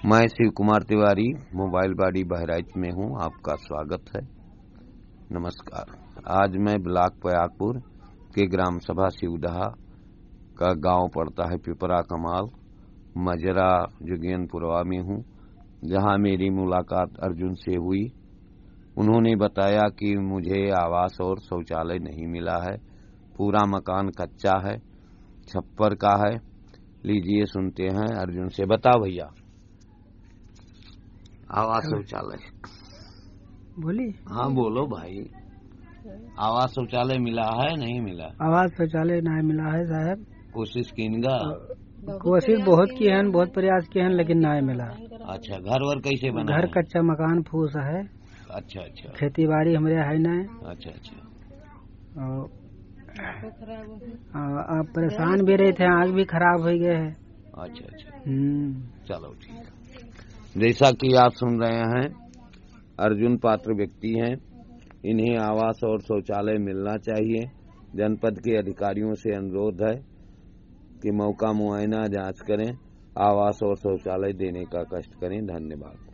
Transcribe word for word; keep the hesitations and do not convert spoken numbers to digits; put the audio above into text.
मैं शिव कुमार तिवारी मोबाइल बाड़ी बहराइच में हूं। आपका स्वागत है। नमस्कार। आज मैं ब्लॉक पयागपुर के ग्राम सभा शिवदहा का गांव पड़ता है पिपरा कमाल, मजरा जुगियनपुरवा में हूं, जहां मेरी मुलाकात अर्जुन से हुई। उन्होंने बताया कि मुझे आवास और शौचालय नहीं मिला है, पूरा मकान कच्चा है, छप्पर का है। लीजिए सुनते हैं अर्जुन से। बताओ भैया, आवास शौचालय बोली। हाँ बोलो भाई। आवास शौचालय मिला है नहीं मिला? आवास शौचालय नहीं मिला है साहब। कोशिश कीनगा? कोशिश बहुत की है, बहुत प्रयास किए हैं, लेकिन नहीं मिला। अच्छा, घर वर कैसे बना घर है? कच्चा मकान फूस है। अच्छा अच्छा। खेती बाड़ी हमारे है नहीं। अच्छा अच्छा। और आप परेशान भी रहे थे, आग भी खराब हो गए है। अच्छा अच्छा, हम्म चलो ठीक है। जैसा कि आप सुन रहे हैं, अर्जुन पात्र व्यक्ति हैं। इन्हें आवास और शौचालय मिलना चाहिए। जनपद के अधिकारियों से अनुरोध है कि मौका मुआयना जांच करें, आवास और शौचालय देने का कष्ट करें। धन्यवाद।